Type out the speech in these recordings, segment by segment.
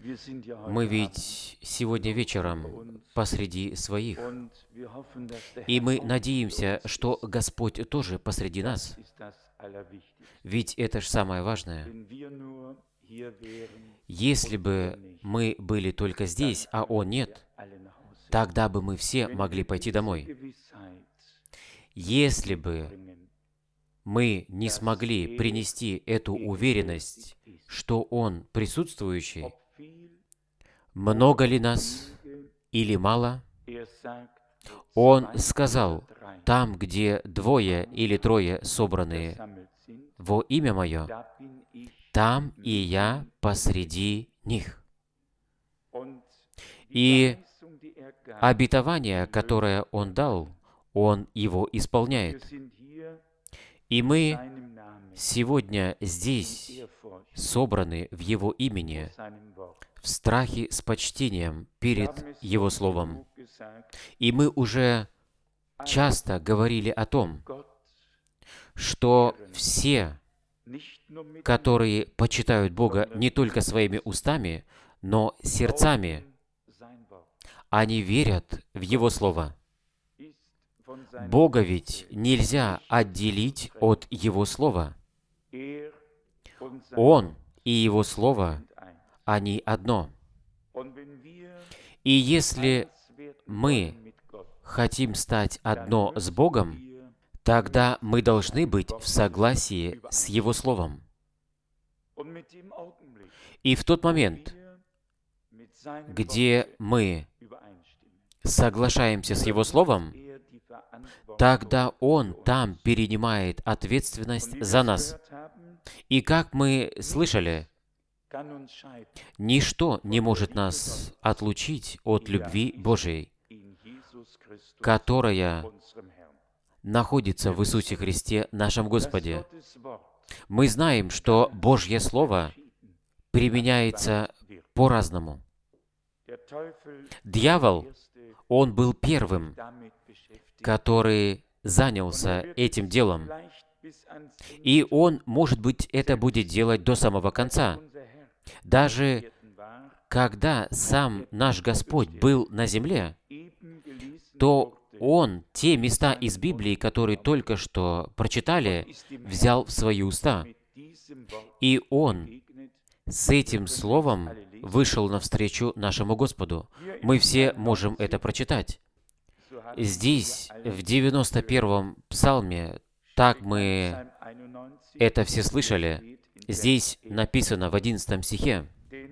Мы ведь сегодня вечером посреди своих, и мы надеемся, что Господь тоже посреди нас. Ведь это же самое важное. Если бы мы были только здесь, а Он нет, тогда бы мы все могли пойти домой. Если бы мы не смогли принести эту уверенность, что Он присутствующий, много ли нас или мало, Он сказал, там, где 2 или 3 собраны во имя Мое, там и Я посреди них. И обетование, которое Он дал, Он его исполняет. И мы сегодня здесь собраны в Его имени, в страхе с почтением перед Его Словом. И мы уже часто говорили о том, что все, которые почитают Бога не только своими устами, но сердцами, они верят в Его Слово. Бога ведь нельзя отделить от Его Слова. Он и Его Слово, они одно. И если мы хотим стать одно с Богом, тогда мы должны быть в согласии с Его Словом. И в тот момент, где мы соглашаемся с Его Словом, тогда Он там перенимает ответственность за нас. И как мы слышали, ничто не может нас отлучить от любви Божией, которая находится в Иисусе Христе, нашем Господе. Мы знаем, что Божье Слово применяется по-разному. Дьявол, он был первым, который занялся этим делом. И он, может быть, это будет делать до самого конца. Даже когда сам наш Господь был на земле, то Он те места из Библии, которые только что прочитали, взял в свои уста. И Он с этим словом вышел навстречу нашему Господу. Мы все можем это прочитать. Здесь, в 91-м псалме, так мы это все слышали. Здесь написано в 11 стихе: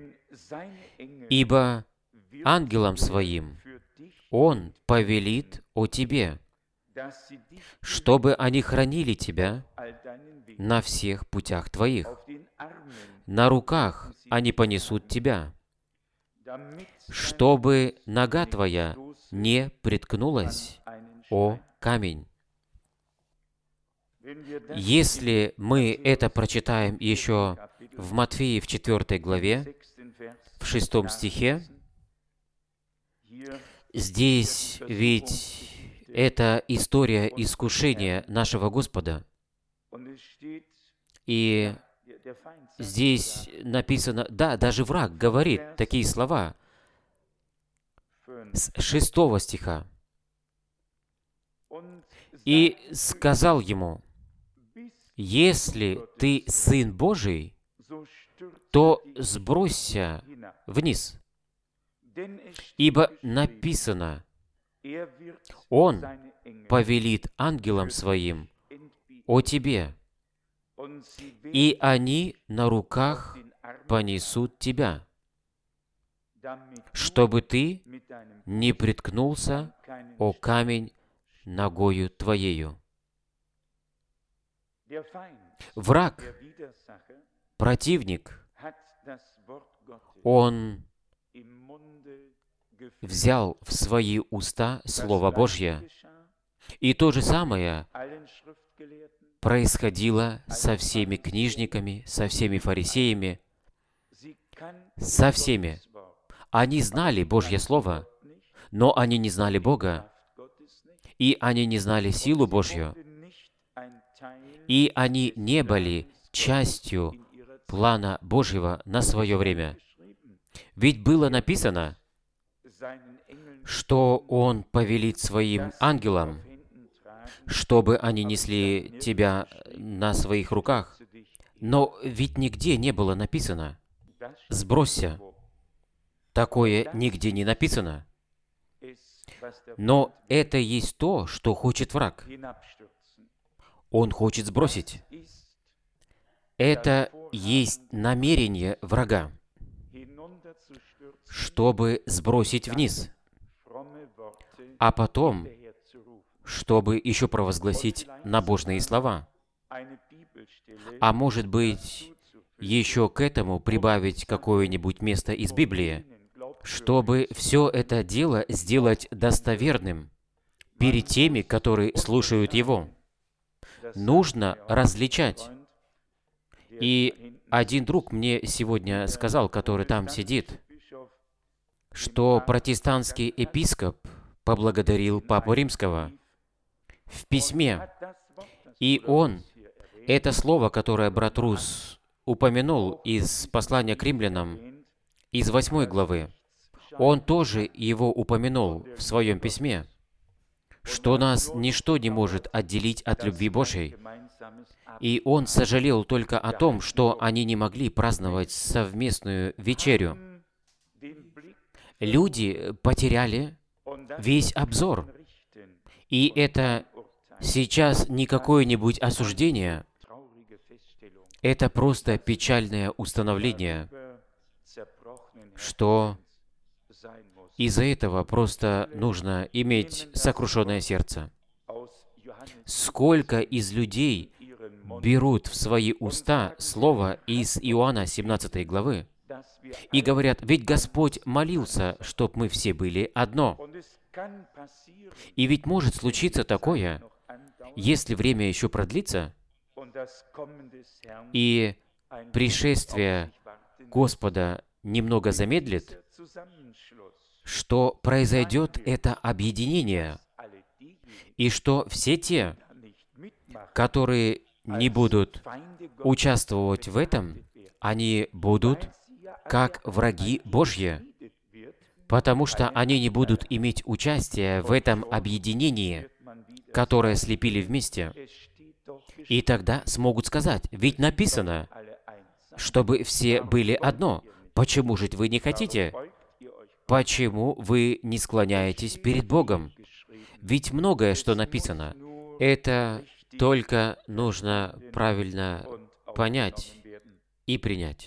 «Ибо ангелам своим Он повелит о тебе, чтобы они хранили тебя на всех путях твоих. На руках они понесут тебя, чтобы нога твоя не приткнулась о камень». Если мы это прочитаем еще в Матфея в 4 главе, в 6 стихе, здесь ведь это история искушения нашего Господа. И здесь написано, да, даже враг говорит такие слова с 6 стиха. «И сказал ему: если ты Сын Божий, то сбросься вниз, ибо написано: Он повелит ангелам Своим о тебе, и они на руках понесут тебя, чтобы ты не приткнулся о камень ногою твоею». Враг, противник, он взял в свои уста Слово Божье. И то же самое происходило со всеми книжниками, со всеми фарисеями, со всеми. Они знали Божье Слово, но они не знали Бога, и они не знали силу Божью, и они не были частью плана Божьего на свое время. Ведь было написано, что Он повелит Своим ангелам, чтобы они несли тебя на своих руках. Но ведь нигде не было написано «сбросься». Такое нигде не написано. Но это есть то, что хочет враг. Он хочет сбросить. Это есть намерение врага, чтобы сбросить вниз, а потом, чтобы еще провозгласить набожные слова. А может быть, еще к этому прибавить какое-нибудь место из Библии, чтобы все это дело сделать достоверным перед теми, которые слушают его. Нужно различать. И один друг мне сегодня сказал, который там сидит, что протестантский епископ поблагодарил Папу Римского в письме. И он, это слово, которое брат Рус упомянул из послания к римлянам, из 8 главы, он тоже его упомянул в своем письме, что нас ничто не может отделить от любви Божьей. И он сожалел только о том, что они не могли праздновать совместную вечерю. Люди потеряли весь обзор. И это сейчас не какое-нибудь осуждение, это просто печальное установление, что из-за этого просто нужно иметь сокрушенное сердце. Сколько из людей берут в свои уста слово из Иоанна 17 главы и говорят, ведь Господь молился, чтоб мы все были одно. И ведь может случиться такое, если время еще продлится, и пришествие Господа немного замедлит, что произойдет это объединение, и что все те, которые не будут участвовать в этом, они будут как враги Божьи, потому что они не будут иметь участия в этом объединении, которое слепили вместе. И тогда смогут сказать, ведь написано, чтобы все были одно. Почему же вы не хотите? Почему вы не склоняетесь перед Богом? Ведь многое, что написано, это только нужно правильно понять и принять.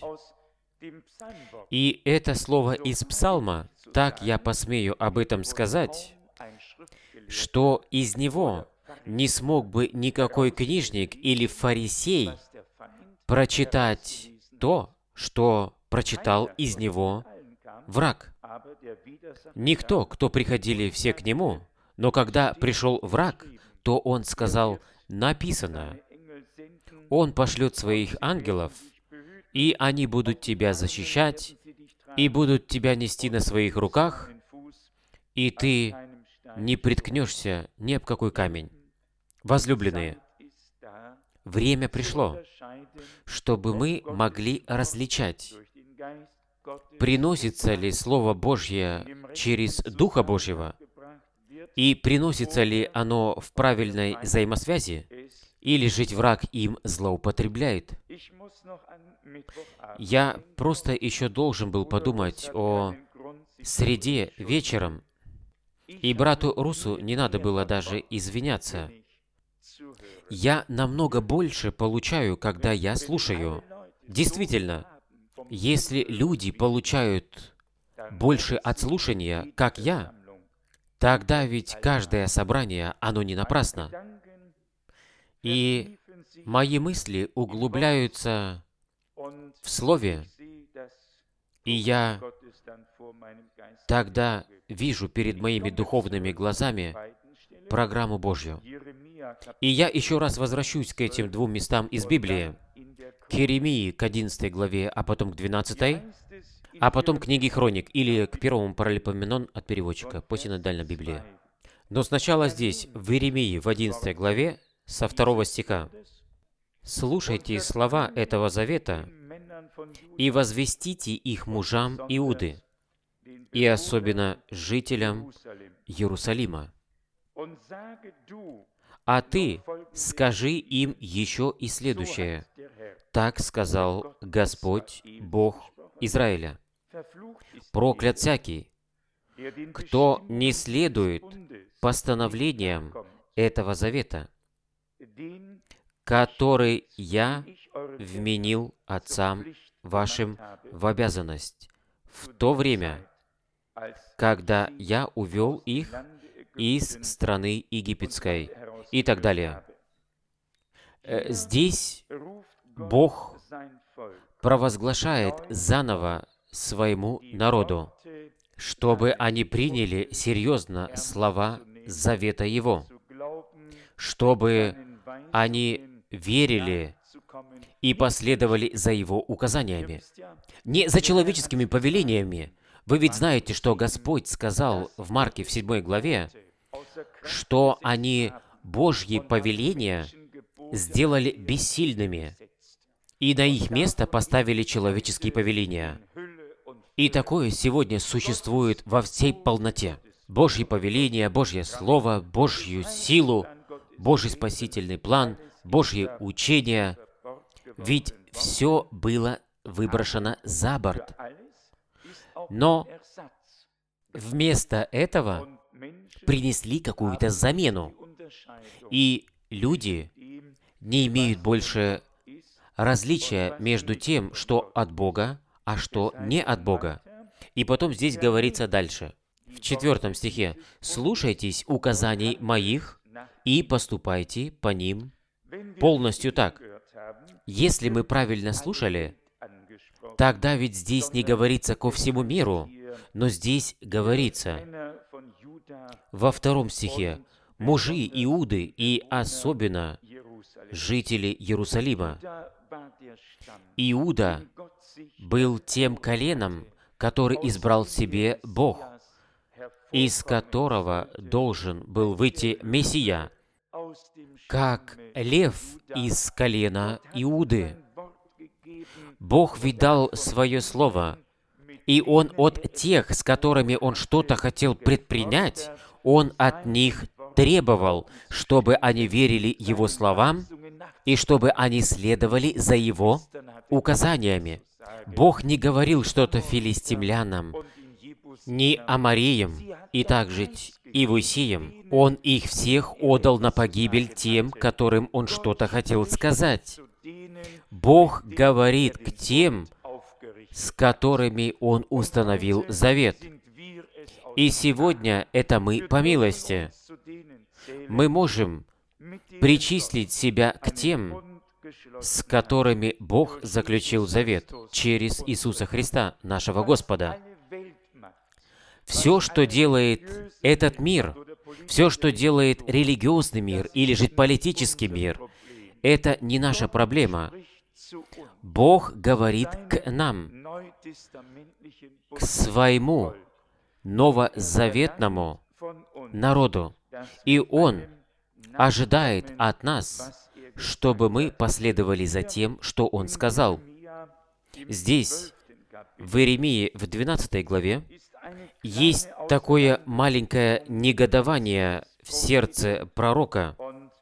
И это слово из Псалма, так я посмею об этом сказать, что из него не смог бы никакой книжник или фарисей прочитать то, что прочитал из него враг. Никто, кто приходили все к нему, но когда пришел враг, то он сказал, написано, он пошлет своих ангелов, и они будут тебя защищать, и будут тебя нести на своих руках, и ты не приткнешься ни об какой камень. Возлюбленные, время пришло, чтобы мы могли различать, приносится ли Слово Божье через Духа Божьего, и приносится ли оно в правильной взаимосвязи, или же враг им злоупотребляет. Я просто еще должен был подумать о среде вечером, и брату Русу не надо было даже извиняться. Я намного больше получаю, когда я слушаю. Действительно, если люди получают больше от слушания, как я, тогда ведь каждое собрание, оно не напрасно. И мои мысли углубляются в Слове, и я тогда вижу перед моими духовными глазами программу Божью. И я еще раз возвращусь к этим двум местам из Библии. К Иеремии, к 11 главе, а потом к 12, а потом к книге Хроник, или к первому паралипоменон от переводчика по синодальной Библии. Но сначала здесь, в Иеремии, в 11 главе, со 2 стиха. «Слушайте слова этого завета и возвестите их мужам Иуды, и особенно жителям Иерусалима. А ты скажи им еще и следующее. Так сказал Господь, Бог Израиля. Проклят всякий, кто не следует постановлениям этого завета, который я вменил отцам вашим в обязанность в то время, когда я увел их из страны египетской, и так далее. Здесь Бог провозглашает заново своему народу, чтобы они приняли серьезно слова завета Его, чтобы они верили и последовали за Его указаниями. Не за человеческими повелениями. Вы ведь знаете, что Господь сказал в Марке в 7 главе, что они Божьи повеления сделали бессильными, и на их место поставили человеческие повеления. И такое сегодня существует во всей полноте. Божьи повеления, Божье Слово, Божью силу, Божий спасительный план, Божьи учения. Ведь все было выброшено за борт. Но вместо этого принесли какую-то замену. И люди не имеют больше различия между тем, что от Бога, а что не от Бога. И потом здесь говорится дальше, в 4 стихе, «Слушайтесь указаний моих и поступайте по ним полностью так». Если мы правильно слушали, тогда ведь здесь не говорится ко всему миру, но здесь говорится во 2 стихе, «Мужи Иуды и особенно жители Иерусалима». Иуда был тем коленом, который избрал себе Бог, из которого должен был выйти Мессия, как лев из колена Иуды. Бог ведь дал свое слово, и Он от тех, с которыми Он что-то хотел предпринять, Он от них требовал, чтобы они верили Его словам и чтобы они следовали за Его указаниями. Бог не говорил что-то филистимлянам, ни амореям, и также иевусеям. Он их всех отдал на погибель тем, которым Он что-то хотел сказать. Бог говорит к тем, с которыми Он установил завет. И сегодня это мы по милости. Мы можем причислить себя к тем, с которыми Бог заключил завет через Иисуса Христа, нашего Господа. Все, что делает этот мир, все, что делает религиозный мир или же политический мир, это не наша проблема. Бог говорит к нам, к своему новозаветному народу, и Он ожидает от нас, чтобы мы последовали за тем, что Он сказал. Здесь, в Иеремии, в 12 главе, есть такое маленькое негодование в сердце пророка,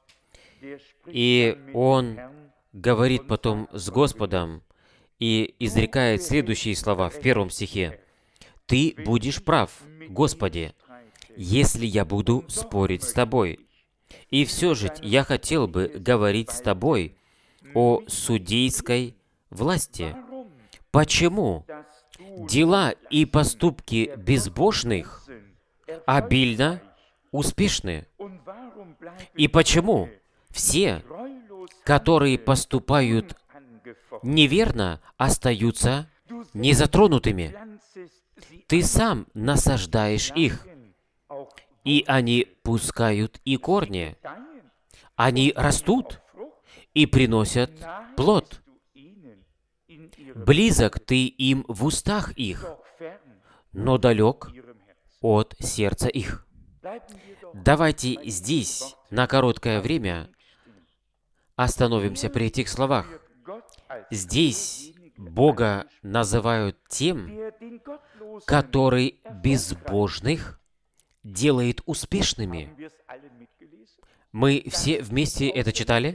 и он говорит потом с Господом и изрекает следующие слова в 1 стихе. «Ты будешь прав, Господи, если я буду спорить с Тобой. И все же я хотел бы говорить с Тобой о судейской власти. Почему дела и поступки безбожных обильно успешны? И почему все, которые поступают неверно, остаются незатронутыми? Ты сам насаждаешь их, и они пускают и корни. Они растут и приносят плод. Близок ты им в устах их, но далек от сердца их». Давайте здесь на короткое время остановимся при этих словах. Здесь Бога называют тем, который безбожных делает успешными. Мы все вместе это читали?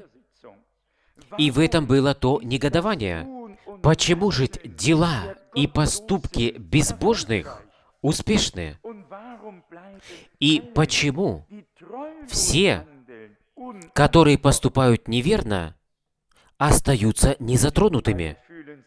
И в этом было то негодование. Почему же дела и поступки безбожных успешны? И почему все, которые поступают неверно, остаются незатронутыми?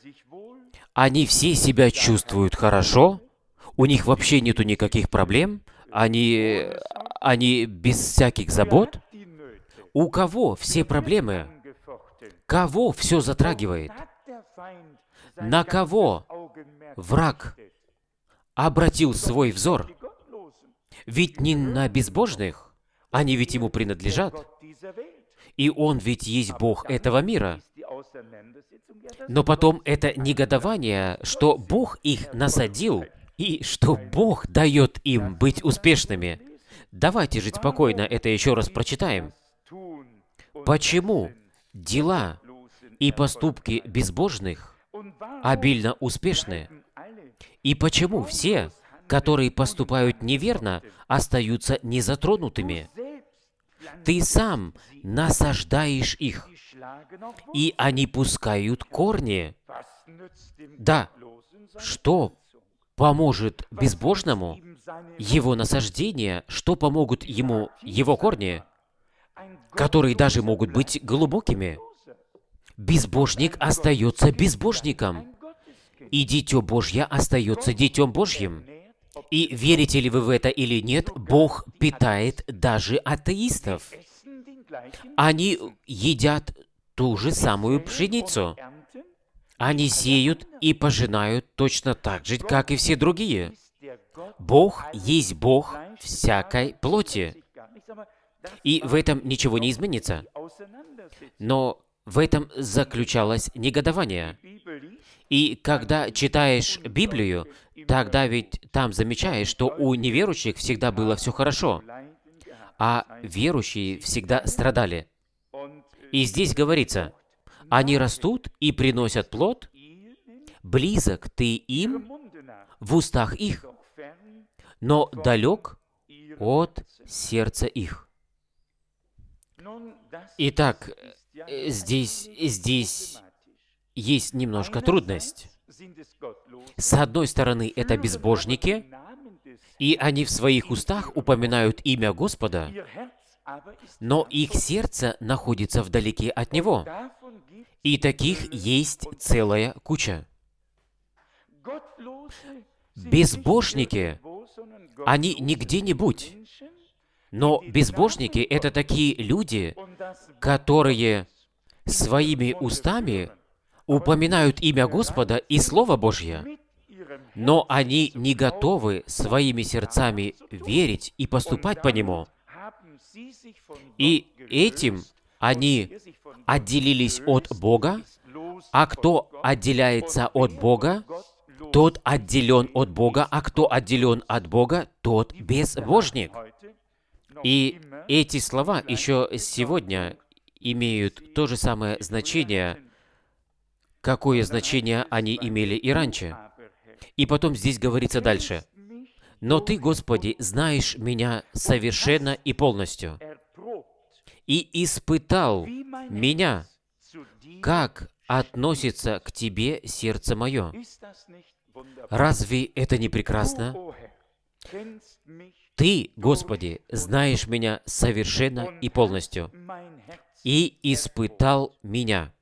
Они все себя чувствуют хорошо, у них вообще нету никаких проблем, они без всяких забот. У кого все проблемы? Кого все затрагивает? На кого враг обратил свой взор? Ведь не на безбожных, они ведь ему принадлежат. И он ведь есть Бог этого мира. Но потом это негодование, что Бог их насадил, и что Бог дает им быть успешными. Давайте жить спокойно, это еще раз прочитаем. Почему дела и поступки безбожных обильно успешны? И почему все, которые поступают неверно, остаются незатронутыми? Ты сам насаждаешь их, и они пускают корни. Да, что поможет безбожному его насаждение, что помогут ему его корни, которые даже могут быть глубокими? Безбожник остается безбожником, и Дитё Божье остается Дитём Божьим. И верите ли вы в это или нет, Бог питает даже атеистов. Они едят ту же самую пшеницу. Они сеют и пожинают точно так же, как и все другие. Бог есть Бог всякой плоти. И в этом ничего не изменится. Но в этом заключалось негодование. И когда читаешь Библию, тогда ведь там замечаешь, что у неверующих всегда было все хорошо, а верующие всегда страдали. И здесь говорится, они растут и приносят плод, близок ты им в устах их, но далек от сердца их. Итак, здесь есть немножко трудность. С одной стороны, это безбожники, и они в своих устах упоминают имя Господа, но их сердце находится вдалеке от Него. И таких есть целая куча. Безбожники, они не где-нибудь, но безбожники — это такие люди, которые своими устами упоминают имя Господа и Слово Божье, но они не готовы своими сердцами верить и поступать по Нему. И этим они отделились от Бога, а кто отделяется от Бога, тот отделен от Бога, а кто отделен от Бога, тот безбожник. И эти слова еще сегодня имеют то же самое значение, какое значение они имели и раньше. И потом здесь говорится дальше. «Но Ты, Господи, знаешь меня совершенно и полностью, и испытал меня, как относится к Тебе сердце мое». Разве это не прекрасно? Ты, Господи, знаешь меня совершенно и полностью, и испытал меня.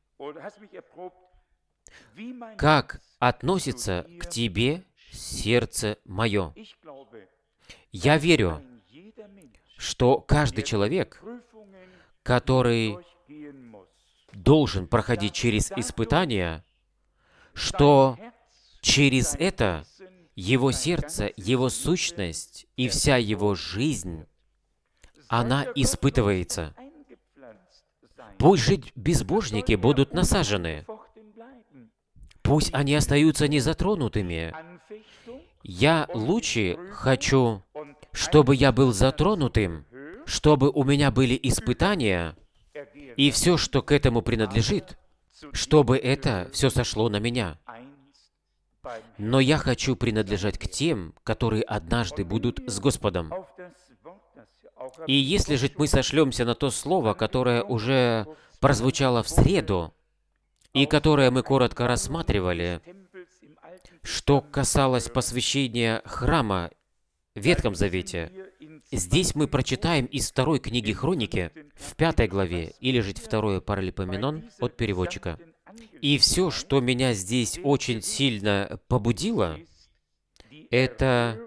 Как относится к Тебе сердце мое? Я верю, что каждый человек, который должен проходить через испытания, что через это его сердце, его сущность и вся его жизнь, она испытывается. Пусть же безбожники будут насажены. Пусть они остаются незатронутыми. Я лучше хочу, чтобы я был затронутым, чтобы у меня были испытания и все, что к этому принадлежит. чтобы это все сошло на меня. Но я хочу принадлежать к тем, которые однажды будут с Господом. И если же мы сошлемся на то слово, которое уже прозвучало в среду, и которое мы коротко рассматривали, что касалось посвящения храма в Ветхом Завете, здесь мы прочитаем из 2 книги Хроники, в 5 главе, или же 2 Паралипоменон от переводчика. И все, что меня здесь очень сильно побудило, это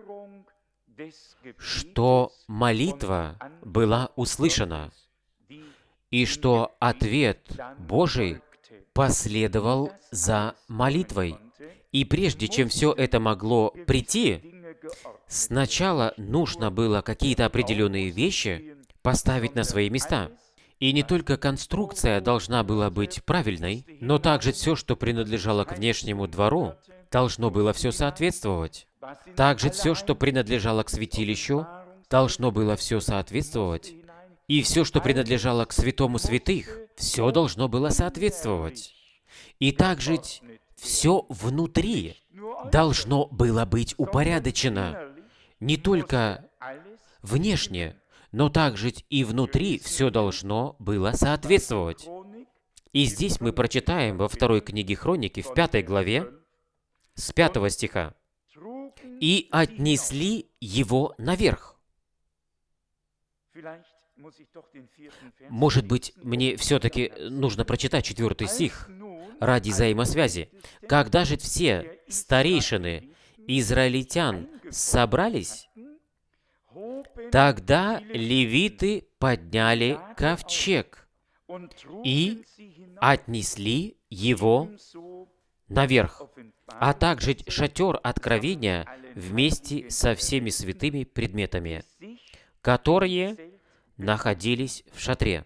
что молитва была услышана, и что ответ Божий последовал за молитвой. И прежде чем все это могло прийти, сначала нужно было какие-то определенные вещи поставить на свои места. И не только конструкция должна была быть правильной, но также все, что принадлежало к внешнему двору, должно было все соответствовать. Также все, что принадлежало к святилищу, должно было все соответствовать. И все, что принадлежало к святому святых, все должно было соответствовать. И также все внутри должно было быть упорядочено. Не только внешне, но также и внутри все должно было соответствовать. И здесь мы прочитаем во 2 книге Хроники, в 5 главе, с 5 стиха. «И отнесли его наверх». Может быть, мне все-таки нужно прочитать 4 стих ради взаимосвязи. «Когда же все старейшины израильтян собрались, тогда левиты подняли ковчег и отнесли его наверх, а также шатер откровения вместе со всеми святыми предметами, которые находились в шатре.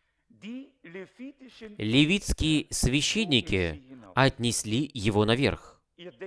Левитские священники отнесли его наверх».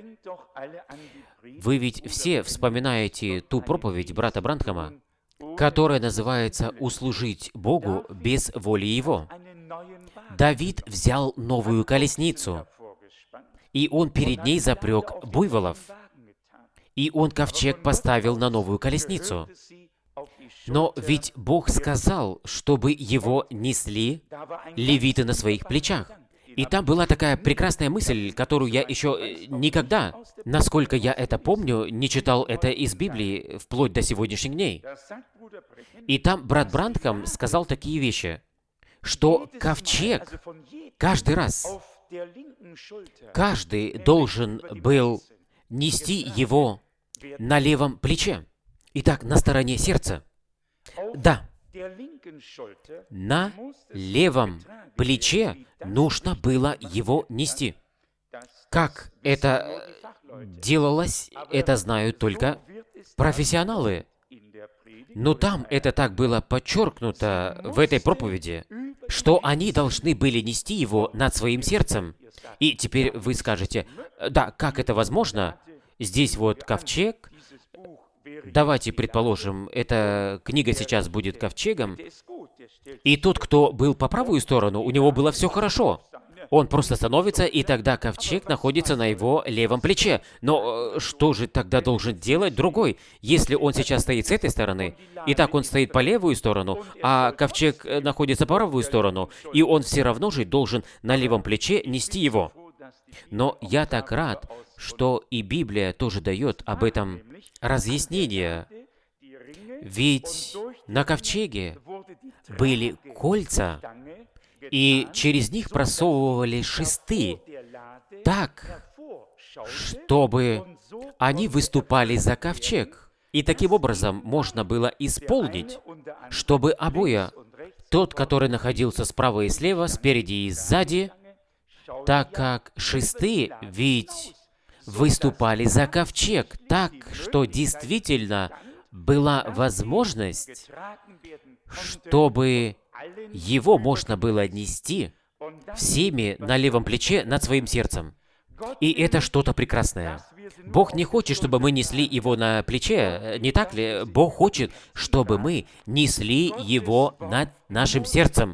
Вы ведь все вспоминаете ту проповедь брата Бранхама, которая называется «Услужить Богу без воли Его». Давид взял новую колесницу, и он перед ней запряг буйволов, и он ковчег поставил на новую колесницу. Но ведь Бог сказал, чтобы его несли левиты на своих плечах. И там была такая прекрасная мысль, которую я еще никогда, насколько я это помню, не читал это из Библии вплоть до сегодняшних дней. И там брат Бранхам сказал такие вещи, что ковчег каждый раз, каждый должен был нести его на левом плече. Итак, на стороне сердца. Да, на левом плече нужно было его нести. Как это делалось, это знают только профессионалы. Но там это так было подчеркнуто в этой проповеди, что они должны были нести его над своим сердцем. И теперь вы скажете, да, как это возможно? Здесь вот ковчег. Давайте предположим, эта книга сейчас будет ковчегом, и тот, кто был по правую сторону, у него было все хорошо. Он просто становится, и тогда ковчег находится на его левом плече. Но что же тогда должен делать другой, если он сейчас стоит с этой стороны, и так он стоит по левую сторону, а ковчег находится по правую сторону, и он все равно же должен на левом плече нести его. Но я так рад, что и Библия тоже дает об этом разъяснение. Ведь на ковчеге были кольца, и через них просовывали шесты так, чтобы они выступали за ковчег. И таким образом можно было исполнить, чтобы обои, тот, который находился справа и слева, спереди и сзади, так как шесты ведь выступали за ковчег, так что действительно была возможность, чтобы его можно было нести всеми на левом плече над своим сердцем. И это что-то прекрасное. Бог не хочет, чтобы мы несли его на плече, не так ли? Бог хочет, чтобы мы несли его над нашим сердцем.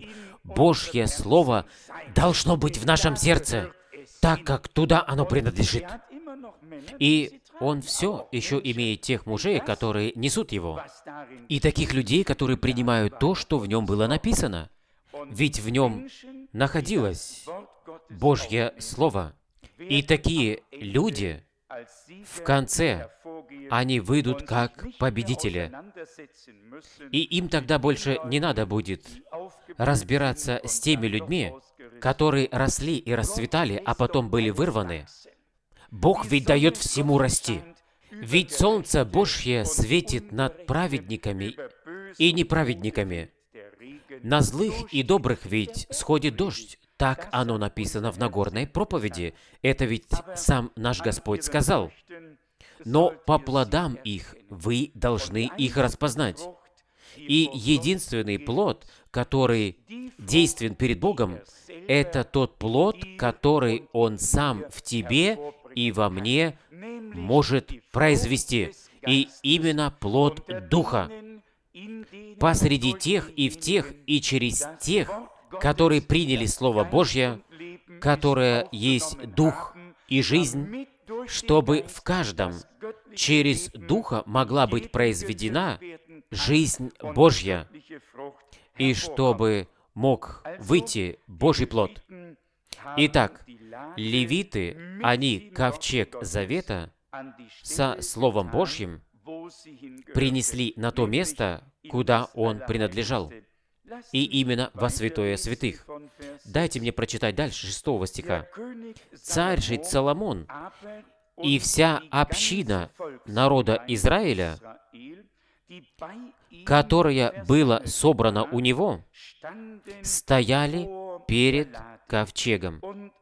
Божье Слово должно быть в нашем сердце, так как туда оно принадлежит. И он все еще имеет тех мужей, которые несут его, и таких людей, которые принимают то, что в нем было написано. Ведь в нем находилось Божье Слово. И такие люди в конце, они выйдут как победители. И им тогда больше не надо будет разбираться с теми людьми, которые росли и расцветали, а потом были вырваны. Бог ведь дает всему расти. Ведь Солнце Божье светит над праведниками и неправедниками. На злых и добрых ведь сходит дождь. Так оно написано в Нагорной проповеди. Это ведь сам наш Господь сказал. Но по плодам их вы должны их распознать. И единственный плод, который действен перед Богом, это тот плод, который Он сам в тебе и во мне может произвести. И именно плод Духа. Посреди тех, и через тех, которые приняли Слово Божье, которое есть Дух и жизнь, чтобы в каждом через Духа могла быть произведена жизнь Божья, и чтобы мог выйти Божий плод. Итак, левиты, они ковчег Завета со Словом Божьим принесли на то место, куда он принадлежал, и именно во святое святых. Дайте мне прочитать дальше, 6 стиха. «Царь же Соломон и вся община народа Израиля, которая была собрана у него, стояли перед ковчегом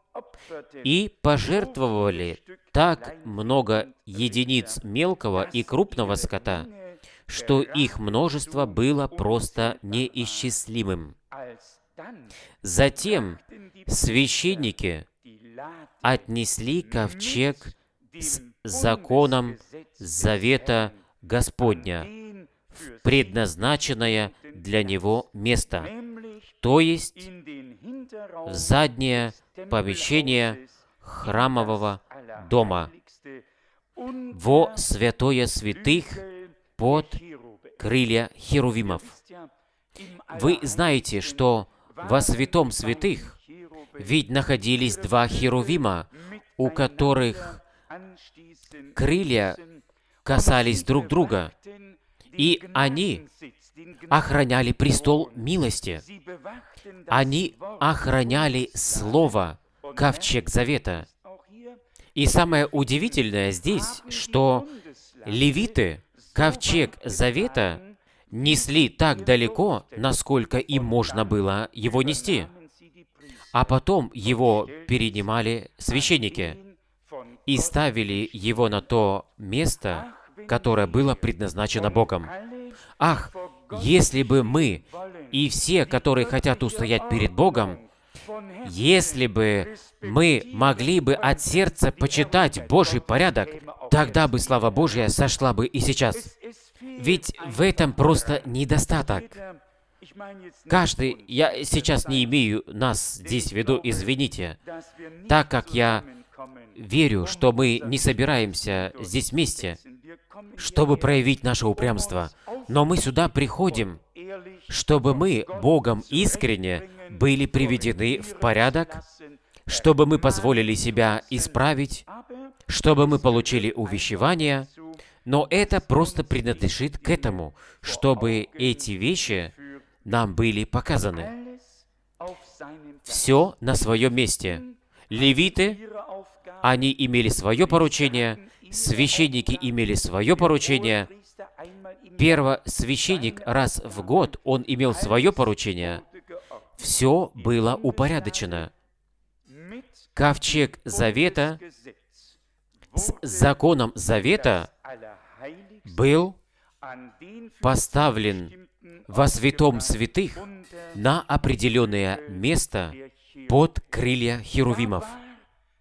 и пожертвовали так много единиц мелкого и крупного скота, что их множество было просто неисчислимым. Затем священники отнесли ковчег с законом завета Господня в предназначенное для него место, то есть в заднее помещение храмового дома, во святое святых под крылья херувимов». Вы знаете, что во святом святых ведь находились два херувима, у которых крылья касались друг друга, и они охраняли престол милости. Они охраняли Слово, ковчег Завета. И самое удивительное здесь, что левиты ковчег Завета несли так далеко, насколько им можно было его нести. А потом его перенимали священники и ставили его на то место, которое было предназначено Богом. Ах, если бы мы и все, которые хотят устоять перед Богом, если бы мы могли бы от сердца почитать Божий порядок, тогда бы слава Божья сошла бы и сейчас. Ведь в этом просто недостаток. Каждый, я сейчас не имею нас здесь в виду, извините, так как я верю, что мы не собираемся здесь вместе, чтобы проявить наше упрямство, но мы сюда приходим, чтобы мы Богом искренне были приведены в порядок, чтобы мы позволили себя исправить, чтобы мы получили увещевание, но это просто принадлежит к этому, чтобы эти вещи нам были показаны. Все на своем месте. Левиты, они имели свое поручение, священники имели свое поручение. Первосвященник раз в год, он имел свое поручение. Все было упорядочено. Ковчег Завета с законом Завета был поставлен во святом святых на определенное место под крылья херувимов.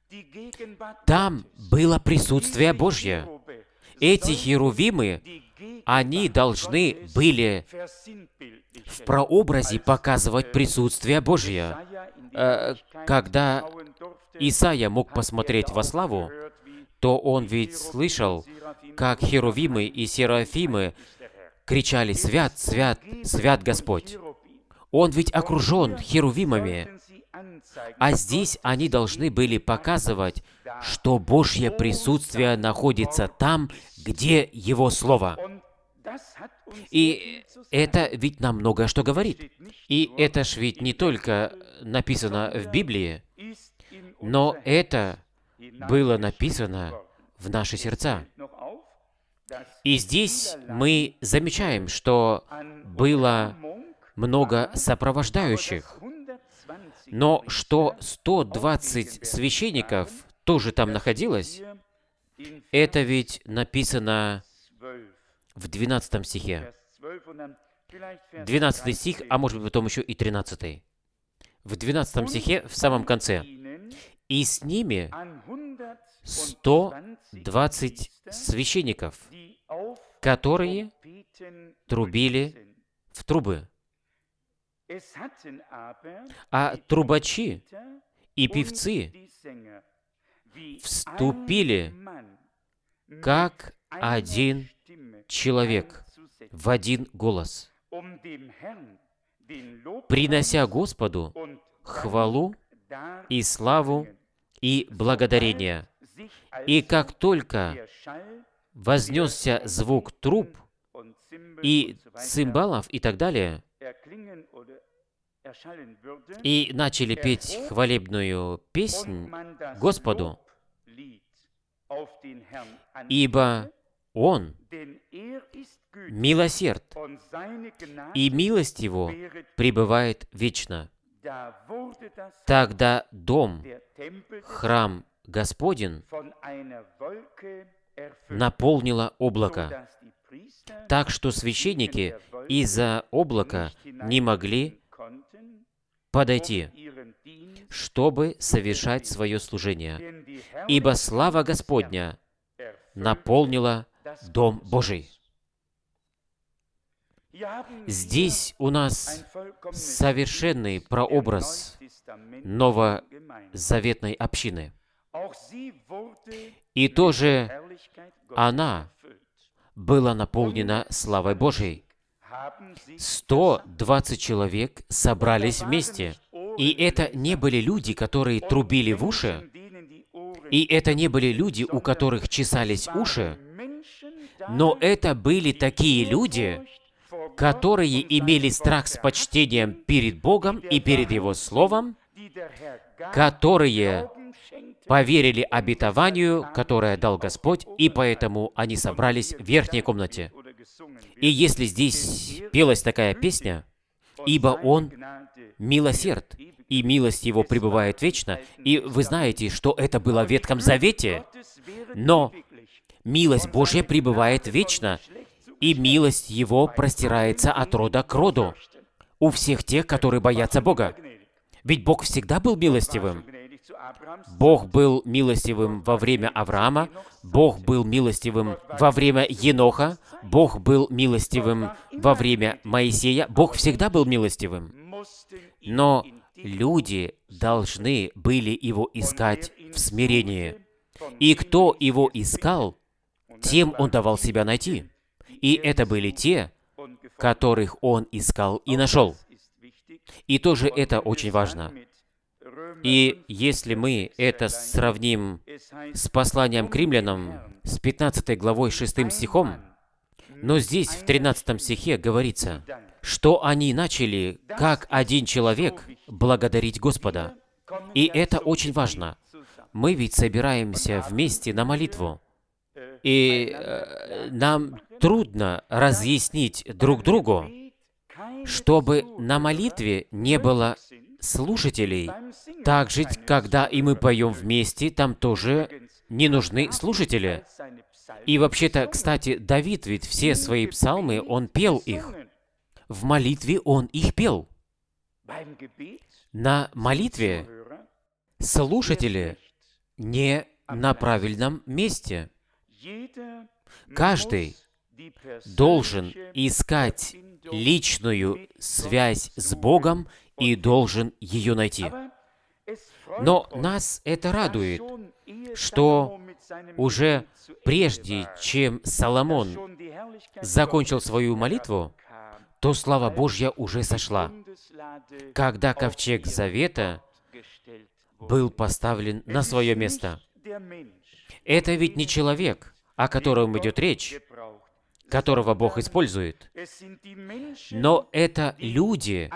Там было присутствие Божье. Эти херувимы они должны были в прообразе показывать присутствие Божье. Когда Исаия мог посмотреть во славу, то он ведь слышал, как херувимы и серафимы кричали: «Свят, свят, свят Господь». Он ведь окружен херувимами. А здесь они должны были показывать, что Божье присутствие находится там, где Его Слово. И это ведь нам многое что говорит. И это ж ведь не только написано в Библии, но это было написано в наши сердца. И здесь мы замечаем, что было много сопровождающих, но что 120 священников тоже там находилось, это ведь написано в 12 стихе. 12 стих, а может быть потом еще и 13. В 12 стихе, в самом конце. «И с ними 120 священников, которые трубили в трубы. А трубачи и певцы вступили как один человек в один голос, принося Господу хвалу и славу и благодарение. И как только вознесся звук труб и цимбалов и так далее, и начали петь хвалебную песнь Господу, ибо Он милосерд, и милость Его пребывает вечно. Тогда дом, храм Господень, наполнило облако, так что священники из-за облака не могли подойти, чтобы совершать свое служение, ибо слава Господня наполнила Дом Божий. Здесь у нас совершенный прообраз новозаветной общины. И тоже она была наполнена славой Божией. 120 человек собрались вместе. И это не были люди, которые трубили в уши, и это не были люди, у которых чесались уши, но это были такие люди, которые имели страх с почтением перед Богом и перед Его Словом, которые поверили обетованию, которое дал Господь, и поэтому они собрались в верхней комнате. И если здесь пелась такая песня, «Ибо Он милосерд, и милость Его пребывает вечно», и вы знаете, что это было в Ветхом Завете, но милость Божья пребывает вечно, и милость Его простирается от рода к роду у всех тех, которые боятся Бога. Ведь Бог всегда был милостивым. Бог был милостивым во время Авраама, Бог был милостивым во время Еноха, Бог был милостивым во время Моисея, Бог всегда был милостивым. Но люди должны были Его искать в смирении. И кто Его искал, тем Он давал себя найти. И это были те, которых Он искал и нашел. И тоже это очень важно. И если мы это сравним с посланием к римлянам, с 15 главой 6 стихом, но здесь в 13 стихе говорится, что они начали, как один человек, благодарить Господа. И это очень важно. Мы ведь собираемся вместе на молитву. И нам трудно разъяснить друг другу, чтобы на молитве не было слушателей. Также, когда и мы поем вместе, там тоже не нужны слушатели. И вообще-то, кстати, Давид ведь все свои псалмы, он пел их. В молитве он их пел. На молитве слушатели не на правильном месте. Каждый должен искать личную связь с Богом и должен ее найти. Но нас это радует, что уже прежде, чем Соломон закончил свою молитву, то слава Божья уже сошла, когда ковчег Завета был поставлен на свое место. Это ведь не человек, о котором идет речь, которого Бог использует, но это люди,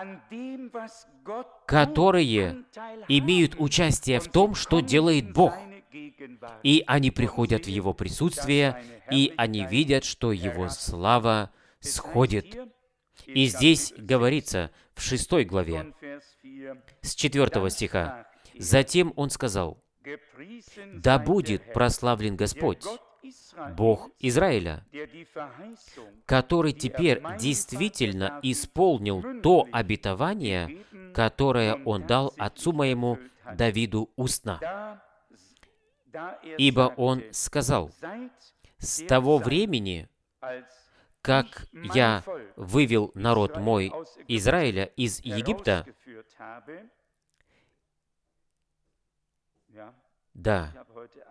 которые имеют участие в том, что делает Бог. И они приходят в Его присутствие, и они видят, что Его слава сходит. И здесь говорится в 6 главе, с 4 стиха, «Затем он сказал, да будет прославлен Господь, Бог Израиля, который теперь действительно исполнил то обетование, которое Он дал отцу моему Давиду устно. Ибо Он сказал, с того времени, как я вывел народ мой Израиля из Египта, да,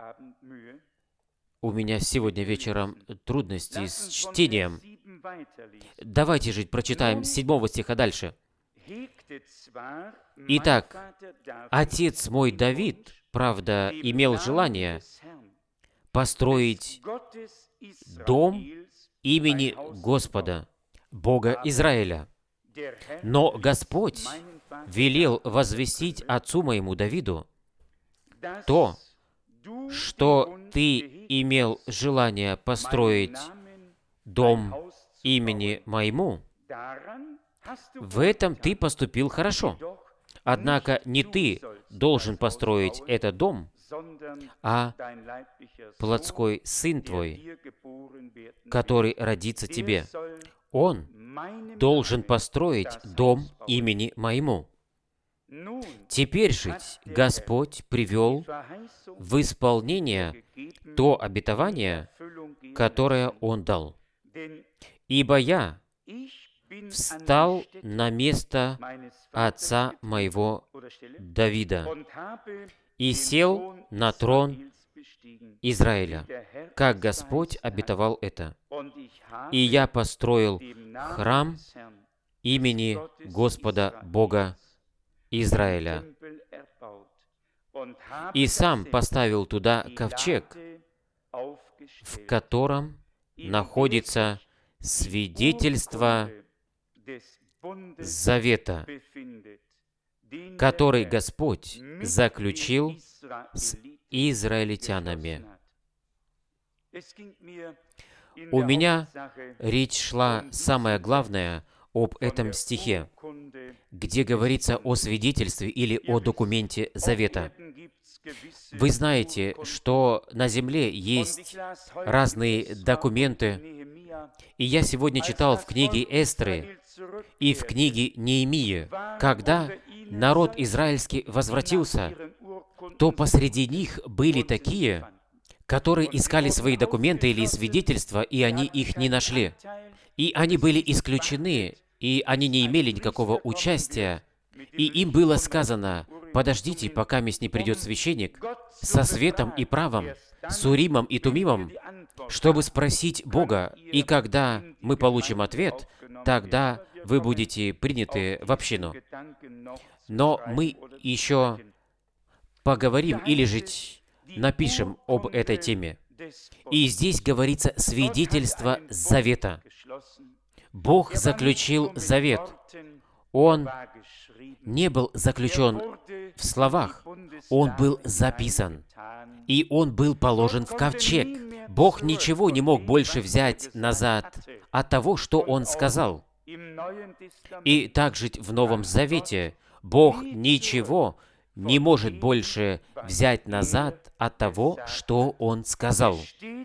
у меня сегодня вечером трудности с чтением. Давайте же прочитаем с 7 стиха дальше. Итак, отец мой Давид, правда, имел желание построить дом имени Господа, Бога Израиля. Но Господь велел возвестить отцу моему Давиду то, что ты имел желание построить дом имени моему, в этом ты поступил хорошо. Однако не ты должен построить этот дом, а плотской сын твой, который родится тебе. Он должен построить дом имени моему. Теперь же Господь привел в исполнение то обетование, которое Он дал. Ибо я встал на место отца моего Давида и сел на трон Израиля, как Господь обетовал это. И я построил храм имени Господа Бога Израиля, и сам поставил туда ковчег, в котором находится свидетельство завета, который Господь заключил с израильтянами. У меня речь шла, самое главное, об этом стихе, где говорится о свидетельстве или о документе завета. Вы знаете, что на земле есть разные документы, и я сегодня читал в книге Эстры и в книге Неемии, когда народ израильский возвратился, то посреди них были такие, которые искали свои документы или свидетельства, и они их не нашли. И они были исключены, и они не имели никакого участия. И им было сказано, подождите, пока не придет священник со светом и правом, с Уримом и Тумимом, чтобы спросить Бога. И когда мы получим ответ, тогда вы будете приняты в общину. Но мы еще поговорим или же напишем об этой теме. И здесь говорится свидетельство завета. Бог заключил завет. Он не был заключен в словах, он был записан, и он был положен в ковчег. Бог ничего не мог больше взять назад от того, что Он сказал. И также в Новом Завете Бог ничего не может больше взять назад от того, что Он сказал.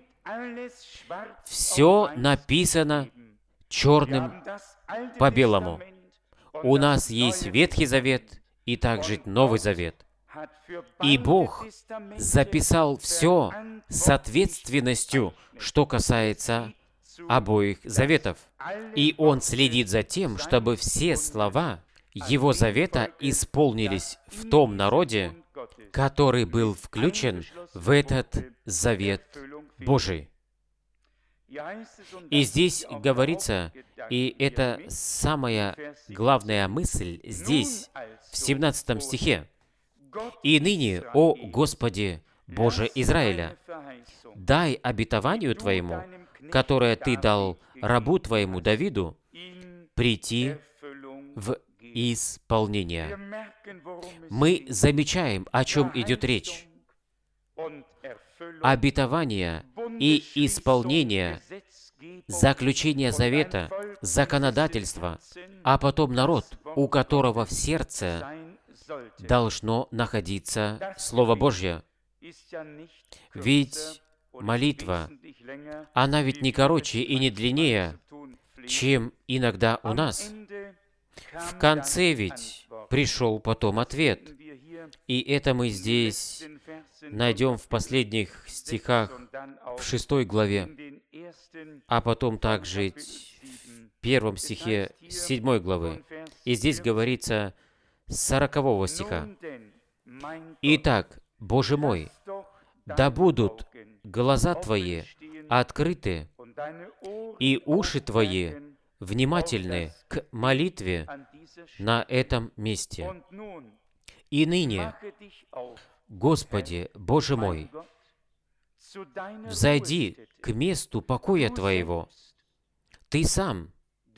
Все написано черным по белому. У нас есть Ветхий Завет и также Новый Завет. И Бог записал все с ответственностью, что касается обоих заветов. И Он следит за тем, чтобы все слова Его завета исполнились в том народе, который был включен в этот завет Божий. И здесь говорится, и это самая главная мысль здесь, в 17 стихе. «И ныне, о Господи, Боже Израиля, дай обетованию Твоему, которое Ты дал рабу Твоему Давиду, прийти в исполнение». Мы замечаем, о чем идет речь. Обетование и исполнение, заключение завета, законодательство, а потом народ, у которого в сердце должно находиться Слово Божье. Ведь молитва, она ведь не короче и не длиннее, чем иногда у нас. В конце ведь пришел потом ответ. И это мы здесь найдем в последних стихах, в 6 главе, а потом также в 1 стихе 7 главы. И здесь говорится с 40 стиха. «Итак, Боже мой, да будут глаза Твои открыты, и уши Твои внимательны к молитве на этом месте. И ныне, Господи, Боже мой, взойди к месту покоя Твоего. Ты сам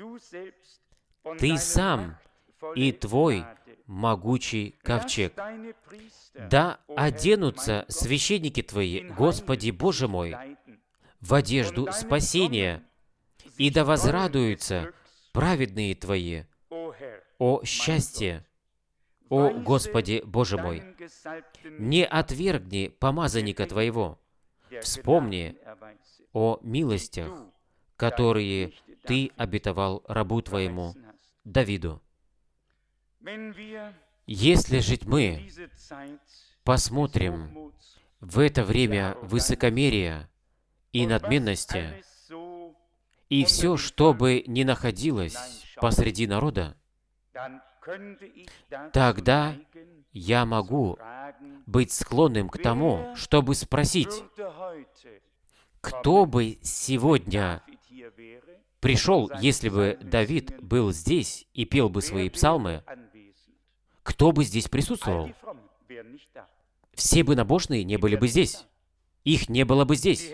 и Твой могучий ковчег. Да оденутся священники Твои, Господи, Боже мой, в одежду спасения, и да возрадуются праведные Твои, о счастье, о Господи, Боже мой. Не отвергни помазанника Твоего. Вспомни о милостях, которые Ты обетовал рабу Твоему Давиду». Если же мы посмотрим в это время высокомерия и надменности, и все, что бы ни находилось посреди народа, тогда я могу быть склонным к тому, чтобы спросить, кто бы сегодня пришел, если бы Давид был здесь и пел бы свои псалмы, кто бы здесь присутствовал? Все бы набожные не были бы здесь. Их не было бы здесь.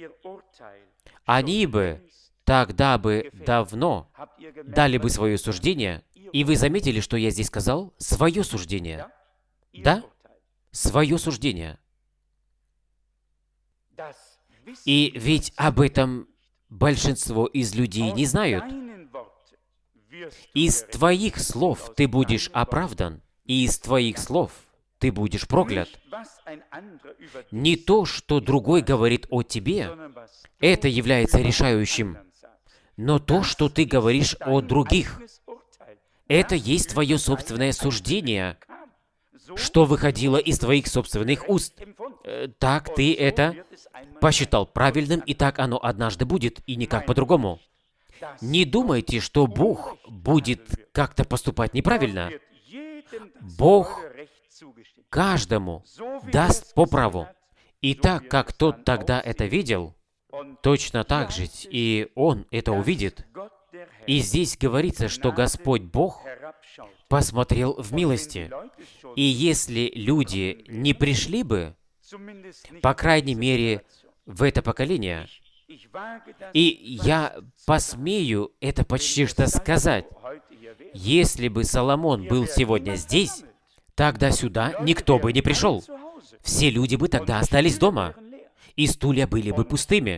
Они бы тогда бы давно дали бы свое суждение. И вы заметили, что я здесь сказал? Свое суждение. Да? Свое суждение. И ведь об этом большинство из людей не знают. Из твоих слов ты будешь оправдан, и из твоих слов ты будешь проклят. Не то, что другой говорит о тебе, это является решающим, но то, что ты говоришь о других, это есть твое собственное суждение, что выходило из твоих собственных уст. Так ты это посчитал правильным, и так оно однажды будет, и никак по-другому. Не думайте, что Бог будет как-то поступать неправильно. Бог каждому даст по праву. И так, как тот тогда это видел, точно так же и он это увидит. И здесь говорится, что Господь Бог посмотрел в милости. И если люди не пришли бы, по крайней мере, в это поколение, и я посмею это почти что сказать, если бы Соломон был сегодня здесь, тогда сюда никто бы не пришел. Все люди бы тогда остались дома, и стулья были бы пустыми.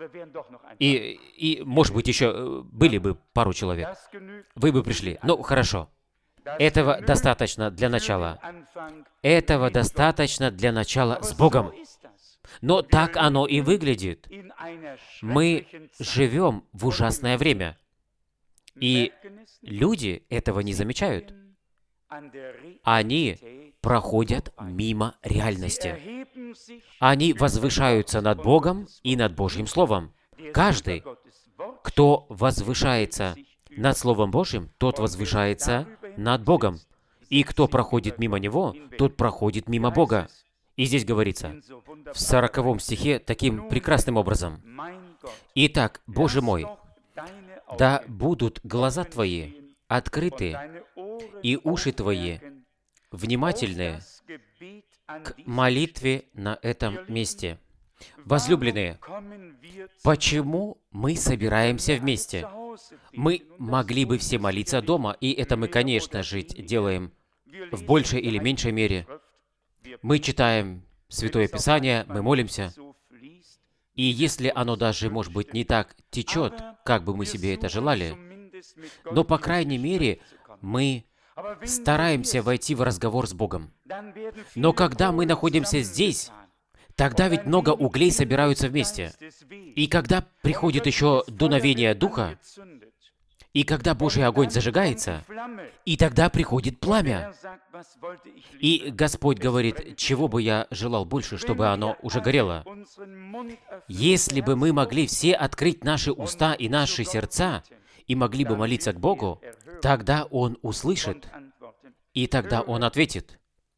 И может быть, еще были бы пару человек. Вы бы пришли. Ну, хорошо. Этого достаточно для начала. Этого достаточно для начала с Богом. Но так оно и выглядит. Мы живем в ужасное время. И люди этого не замечают. Они проходят мимо реальности. Они возвышаются над Богом и над Божьим Словом. Каждый, Кто возвышается над Словом Божьим, тот возвышается над Богом. И кто проходит мимо Него, тот проходит мимо Бога. И здесь говорится в 40 стихе таким прекрасным образом. «Итак, Боже мой, да будут глаза Твои открыты, и уши Твои внимательны к молитве на этом месте». Возлюбленные, почему мы собираемся вместе? Мы могли бы все молиться дома, и это мы, конечно же, делаем в большей или меньшей мере. Мы читаем Святое Писание, мы молимся, и если оно даже, может быть, не так течет, как бы мы себе это желали, но, по крайней мере, мы стараемся войти в разговор с Богом. Но когда мы находимся здесь, тогда ведь много углей собираются вместе. И когда приходит еще дуновение Духа, и когда Божий огонь зажигается, и тогда приходит пламя. И Господь говорит, чего бы я желал больше, чтобы оно уже горело. Если бы мы могли все открыть наши уста и наши сердца, и могли бы молиться к Богу, тогда Он услышит, и тогда Он ответит.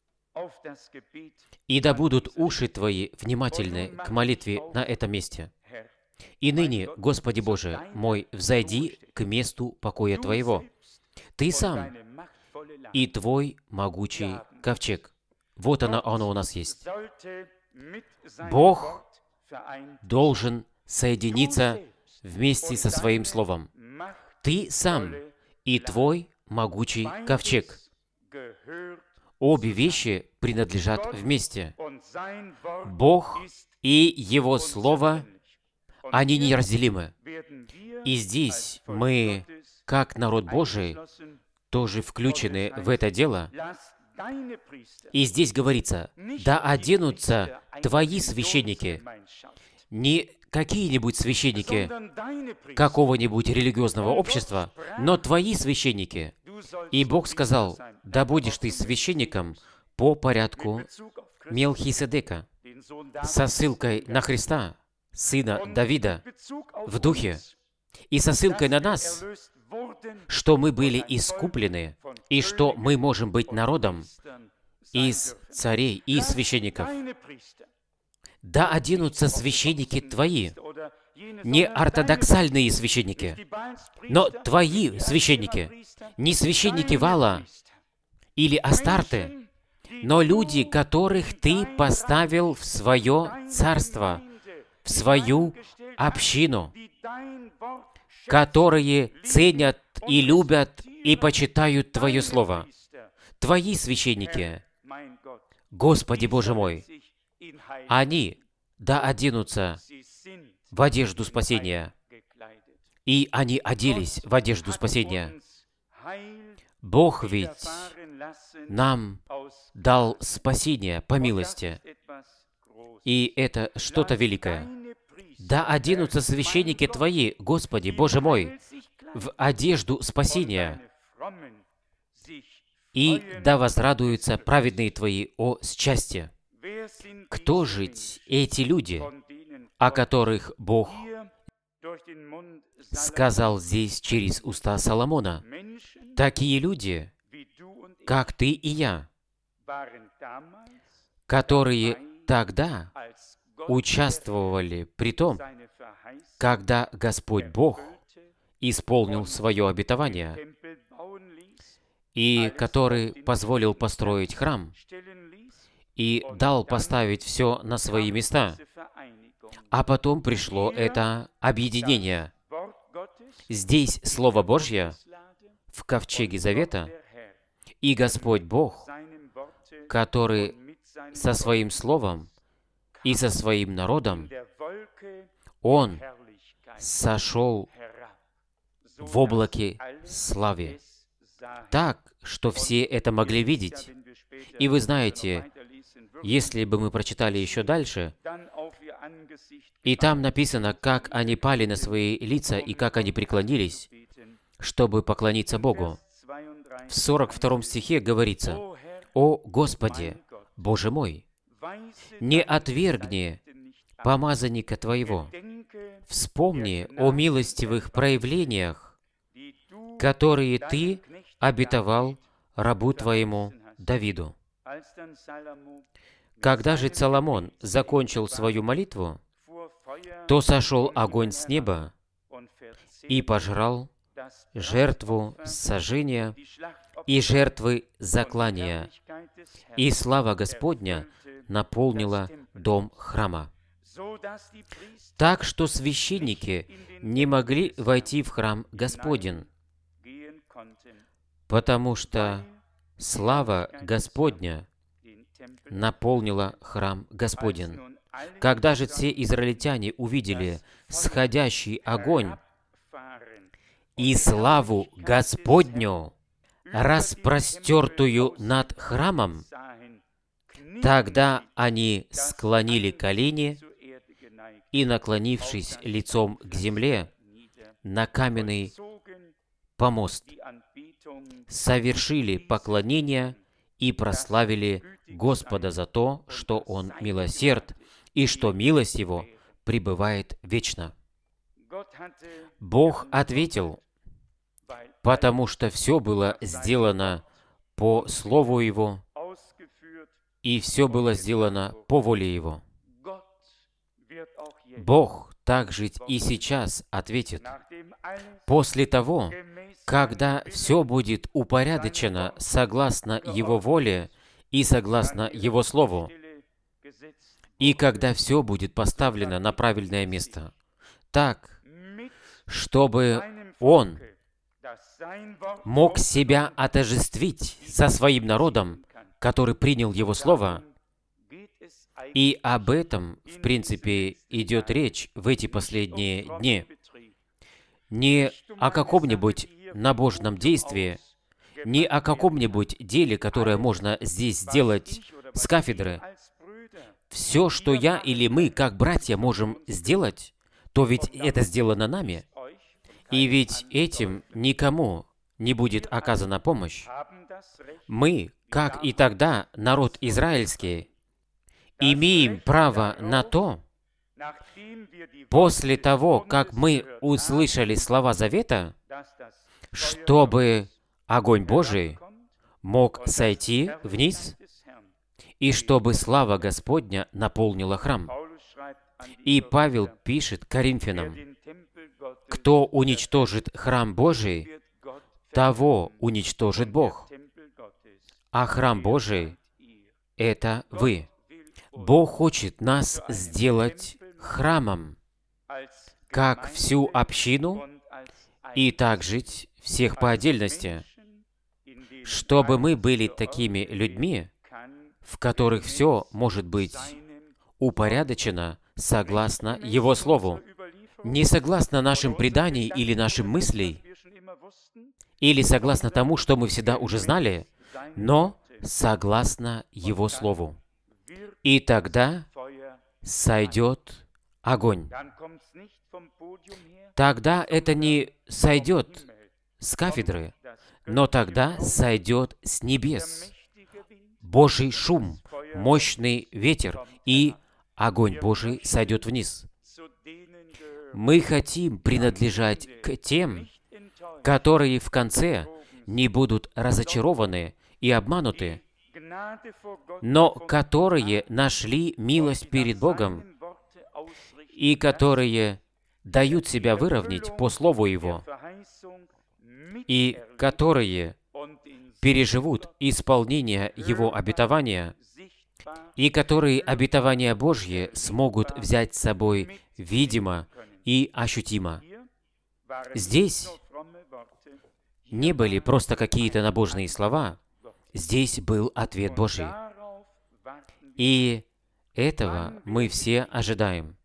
«И да будут уши Твои внимательны к молитве на этом месте. И ныне, Господи Боже мой, взойди к месту покоя Твоего. Ты сам и Твой могучий ковчег». Вот оно у нас есть. Бог должен соединиться вместе со Своим Словом. Ты сам и Твой могучий ковчег. Обе вещи принадлежат вместе. Бог и Его Слово, они неразделимы. И здесь мы, как народ Божий, тоже включены в это дело. И здесь говорится, да оденутся Твои священники, не какие-нибудь священники какого-нибудь религиозного общества, но Твои священники. И Бог сказал, да будешь ты священником по порядку Мелхиседека, со ссылкой на Христа, сына Давида, в духе, и со ссылкой на нас, что мы были искуплены, и что мы можем быть народом из царей и священников. Да оденутся священники Твои, не ортодоксальные священники, но Твои священники, не священники Вала или Астарты, но люди, которых Ты поставил в свое царство, в свою общину, которые ценят и любят и почитают Твое Слово. Твои священники, Господи Боже мой, они да оденутся в одежду спасения, и они оделись в одежду спасения. Бог ведь нам дал спасение по милости, и это что-то великое. Да оденутся священники Твои, Господи, Боже мой, в одежду спасения, и да возрадуются праведные Твои о счастье. Кто же эти люди, о которых Бог сказал здесь через уста Соломона? Такие люди, как ты и я, которые тогда участвовали при том, когда Господь Бог исполнил свое обетование, и который позволил построить храм, и дал поставить все на свои места. А потом пришло это объединение. Здесь Слово Божье в ковчеге Завета, и Господь Бог, который со Своим Словом и со Своим народом, Он сошел в облаке славы, так, что все это могли видеть. И вы знаете, если бы мы прочитали еще дальше, и там написано, как они пали на свои лица и как они преклонились, чтобы поклониться Богу. В 42 стихе говорится, «О Господи, Боже мой, не отвергни помазанника Твоего, вспомни о милостивых проявлениях, которые Ты обетовал рабу Твоему Давиду. Когда же Соломон закончил свою молитву, то сошел огонь с неба и пожрал жертву сожжения и жертвы заклания, и слава Господня наполнила дом храма. Так что священники не могли войти в храм Господень, потому что слава Господня наполнила храм Господень. Когда же все израильтяне увидели сходящий огонь и славу Господню, распростертую над храмом, тогда они склонили колени и, наклонившись лицом к земле, на каменный помост, совершили поклонение и прославили Господа за то, что Он милосерд, и что милость Его пребывает вечно. Бог ответил, потому что все было сделано по Слову Его, и все было сделано по воле Его. Бог также и сейчас ответит, после того, когда все будет упорядочено согласно Его воле и согласно Его Слову, и когда все будет поставлено на правильное место, так, чтобы Он мог себя отождествить со своим народом, который принял Его Слово. И об этом, в принципе, идет речь в эти последние дни. Не о каком-нибудь набожном действии, не о каком-нибудь деле, которое можно здесь сделать с кафедры. Все, что я или мы, как братья, можем сделать, то ведь это сделано нами. И ведь этим никому не будет оказана помощь. Мы, как и тогда народ израильский, имеем право на то, после того, как мы услышали слова завета, чтобы огонь Божий мог сойти вниз, и чтобы слава Господня наполнила храм. И Павел пишет Коринфянам, «Кто уничтожит храм Божий, того уничтожит Бог, а храм Божий — это вы». Бог хочет нас сделать храмом, как всю общину, и также всех по отдельности, чтобы мы были такими людьми, в которых все может быть упорядочено согласно Его Слову, не согласно нашим преданиям или нашим мыслям, или согласно тому, что мы всегда уже знали, но согласно Его Слову. И тогда сойдет огонь. Тогда это не сойдет с кафедры, но тогда сойдет с небес Божий шум, мощный ветер, и огонь Божий сойдет вниз. Мы хотим принадлежать к тем, которые в конце не будут разочарованы и обмануты, но которые нашли милость перед Богом и которые дают себя выровнять по Слову Его, и которые переживут исполнение Его обетования, и которые обетования Божьи смогут взять с собой видимо и ощутимо. Здесь не были просто какие-то набожные слова, здесь был ответ Божий. И этого мы все ожидаем.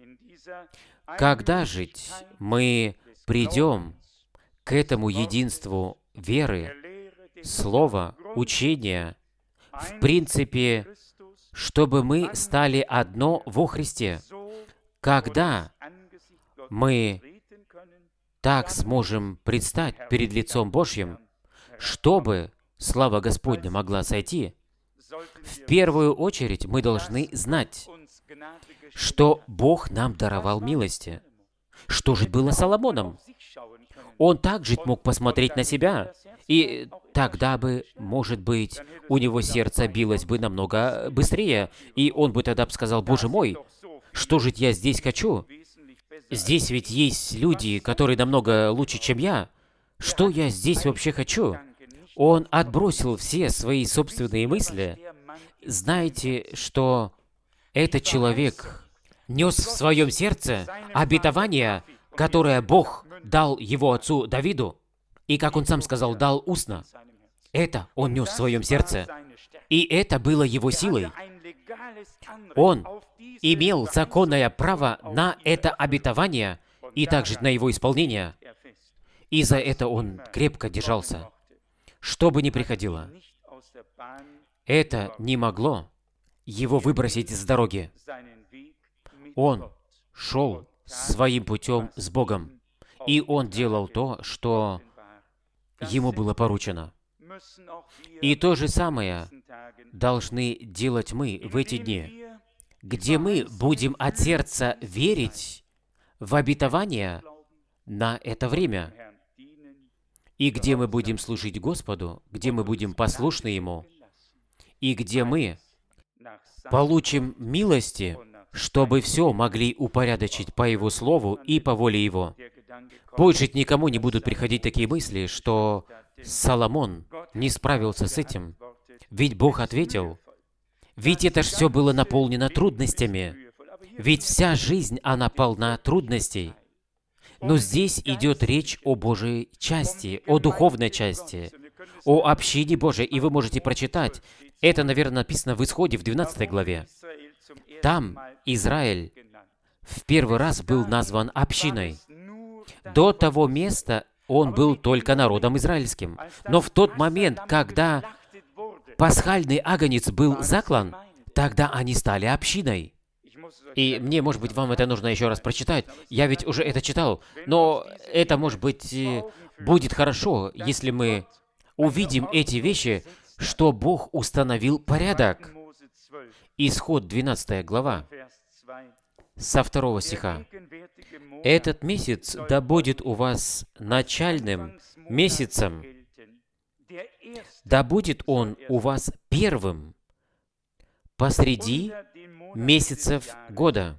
Когда же мы придем к этому единству веры, слова, учения, в принципе, чтобы мы стали одно во Христе, когда мы так сможем предстать перед лицом Божьим, чтобы слава Господня могла сойти, в первую очередь мы должны знать, что Бог нам даровал милости. Что же было с Соломоном? Он также мог посмотреть на себя, и тогда бы, может быть, у него сердце билось бы намного быстрее, и он бы тогда сказал: «Боже мой, что же я здесь хочу? Здесь ведь есть люди, которые намного лучше, чем я. Что я здесь вообще хочу?» Он отбросил все свои собственные мысли. Знаете, что этот человек нес в своем сердце обетование, которое Бог дал его отцу Давиду, и, как он сам сказал, дал устно. Это он нес в своем сердце, и это было его силой. Он имел законное право на это обетование и также на его исполнение, и за это он крепко держался. Что бы ни приходило, это не могло его выбросить с дороги. Он шел своим путем с Богом, и он делал то, что ему было поручено. И то же самое должны делать мы в эти дни, где мы будем от сердца верить в обетование на это время, и где мы будем служить Господу, где мы будем послушны Ему, и где мы получим милости, чтобы все могли упорядочить по Его Слову и по воле Его. Больше никому не будут приходить такие мысли, что Соломон не справился с этим. Ведь Бог ответил. Ведь это ж все было наполнено трудностями. Ведь вся жизнь, она полна трудностей. Но здесь идет речь о Божьей части, о духовной части, о общине Божией. И вы можете прочитать. Это, наверное, написано в Исходе, в 12 главе. Там Израиль в первый раз был назван общиной. До того места он был только народом израильским. Но в тот момент, когда пасхальный агнец был заклан, тогда они стали общиной. И мне, может быть, вам это нужно еще раз прочитать. Я ведь уже это читал. Но это, может быть, будет хорошо, если мы увидим эти вещи, что Бог установил порядок. Исход 12 глава, со 2 стиха. «Этот месяц да будет у вас начальным месяцем, да будет он у вас первым посреди месяцев года.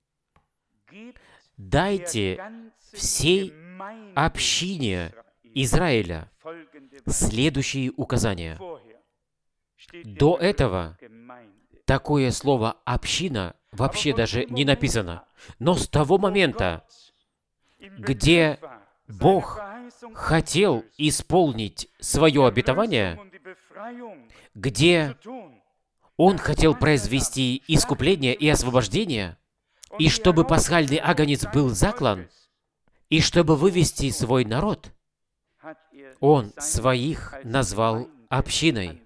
Дайте всей общине Израиля следующие указания». До этого такое слово «община» вообще даже не написано. Но с того момента, где Бог хотел исполнить свое обетование, где Он хотел произвести искупление и освобождение, и чтобы пасхальный агнец был заклан, и чтобы вывести свой народ, Он своих назвал общиной.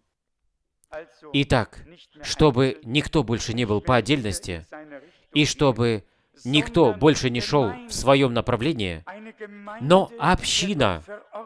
Итак, чтобы никто больше не был по отдельности, и чтобы никто больше не шел в своем направлении, но община,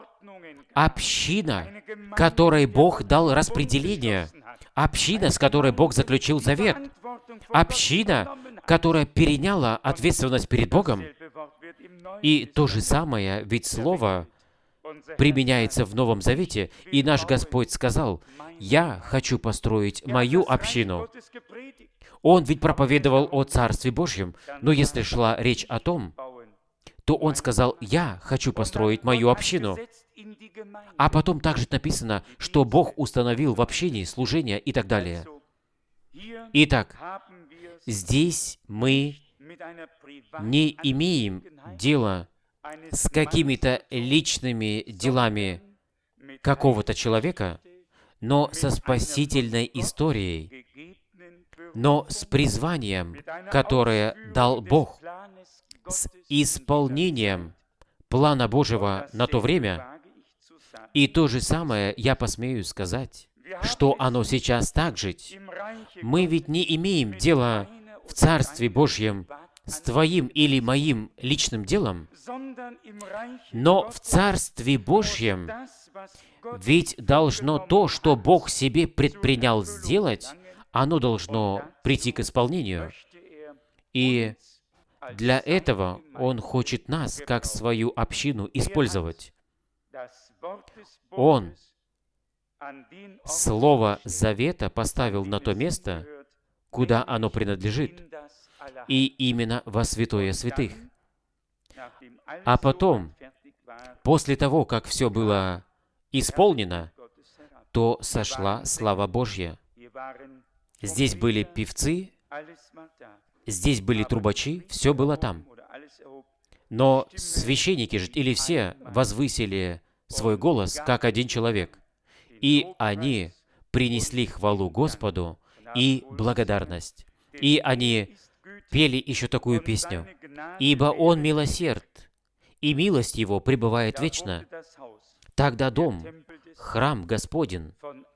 которой Бог дал распределение, община, с которой Бог заключил завет, община, которая переняла ответственность перед Богом. И то же самое, ведь Слово применяется в Новом Завете, и наш Господь сказал: «Я хочу построить мою общину». Он ведь проповедовал о Царстве Божьем, но если шла речь о том, то Он сказал: «Я хочу построить мою общину». А потом также написано, что Бог установил в общине служение и так далее. Итак, здесь мы не имеем дела с какими-то личными делами какого-то человека, но со спасительной историей, но с призванием, которое дал Бог, с исполнением плана Божьего на то время. И то же самое я посмею сказать, что оно сейчас так же. Мы ведь не имеем дела в Царстве Божьем с твоим или моим личным делом, но в Царстве Божьем ведь должно то, что Бог себе предпринял сделать, оно должно прийти к исполнению. И Для этого Он хочет нас, как свою общину, использовать. Он Слово Завета поставил на то место, куда оно принадлежит, и именно во святое святых. А потом, после того, как все было исполнено, то сошла слава Божья. Здесь были певцы, здесь были трубачи, все было там. Но священники же, или все, возвысили свой голос, как один человек. И они принесли хвалу Господу и благодарность. И они пели еще такую песню. «Ибо Он милосерд, и милость Его пребывает вечно. Тогда дом, храм Господень,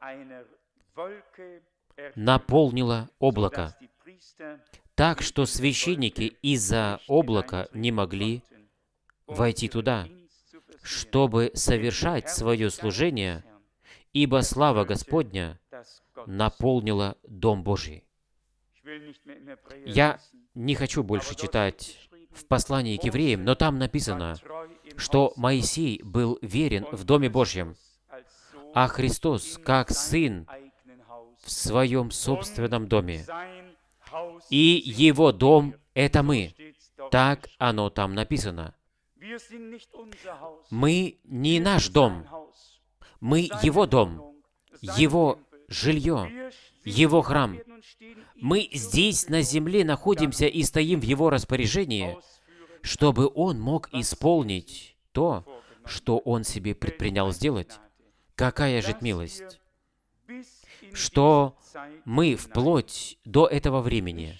наполнило облако, так что священники из-за облака не могли войти туда, чтобы совершать свое служение, ибо слава Господня наполнила Дом Божий». Я не хочу больше читать в послании к евреям, но там написано, что Моисей был верен в Доме Божьем, а Христос как Сын в Своем собственном доме. И Его дом — это мы. Так оно там написано. Мы не наш дом. Мы Его дом, Его жилье, Его храм. Мы здесь, на земле, находимся и стоим в Его распоряжении, чтобы Он мог исполнить то, что Он себе предпринял сделать. Какая же милость! Что мы вплоть до этого времени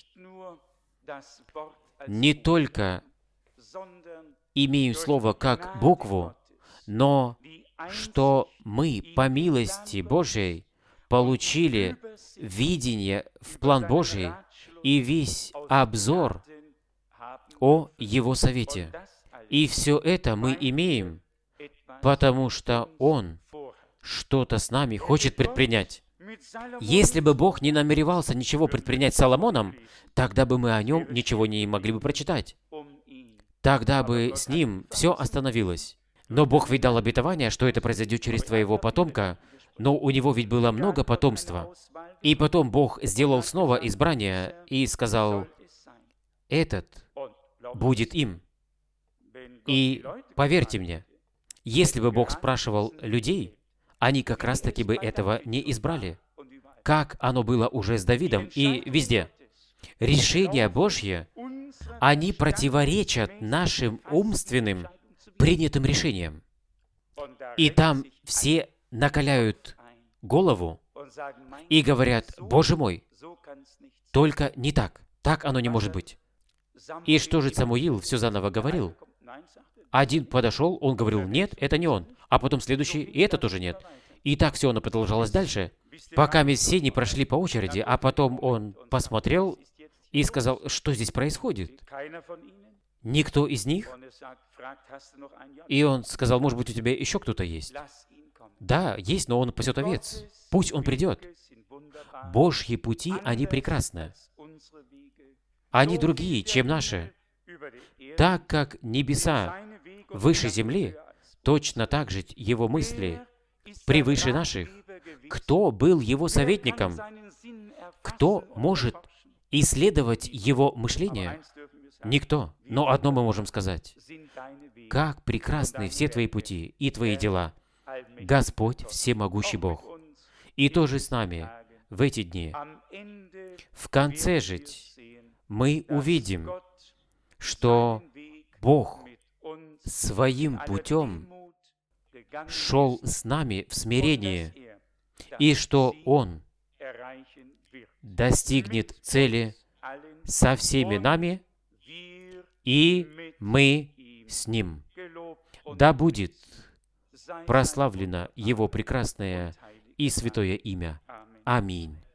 не только имеем Слово как букву, но что мы, по милости Божией, получили видение в план Божий и весь обзор о Его совете. И все это мы имеем, потому что Он что-то с нами хочет предпринять. Если бы Бог не намеревался ничего предпринять с Соломоном, тогда бы мы о нем ничего не могли бы прочитать. Тогда бы с ним все остановилось. Но Бог ведь дал обетование, что это произойдет через твоего потомка, но у него ведь было много потомства. И потом Бог сделал снова избрание и сказал, этот будет им. И поверьте мне, если бы Бог спрашивал людей, они как раз-таки бы этого не избрали. Как оно было уже с Давидом и везде. Решения Божьи, они противоречат нашим умственным принятым решениям. И там все накаляют голову и говорят, «Боже мой, только не так. Так оно не может быть». И что же Самуил все заново говорил? Один подошел, он говорил, «Нет, это не он». А потом следующий, и это тоже нет. И так все оно продолжалось дальше, пока все не прошли по очереди, а потом он посмотрел и сказал, что здесь происходит? Никто из них? И он сказал, может быть, у тебя еще кто-то есть? Да, есть, но он пасет овец. Пусть он придет. Божьи пути, они прекрасны. Они другие, чем наши. Так как небеса выше земли, точно так же Его мысли превыше наших. Кто был Его советником? Кто может исследовать Его мышление? Никто. Но одно мы можем сказать. Как прекрасны все Твои пути и Твои дела. Господь Всемогущий Бог. И тоже с нами в эти дни. В конце же мы увидим, что Бог своим путем шел с нами в смирении, и что Он достигнет цели со всеми нами, и мы с Ним. Да будет прославлено Его прекрасное и святое имя. Аминь.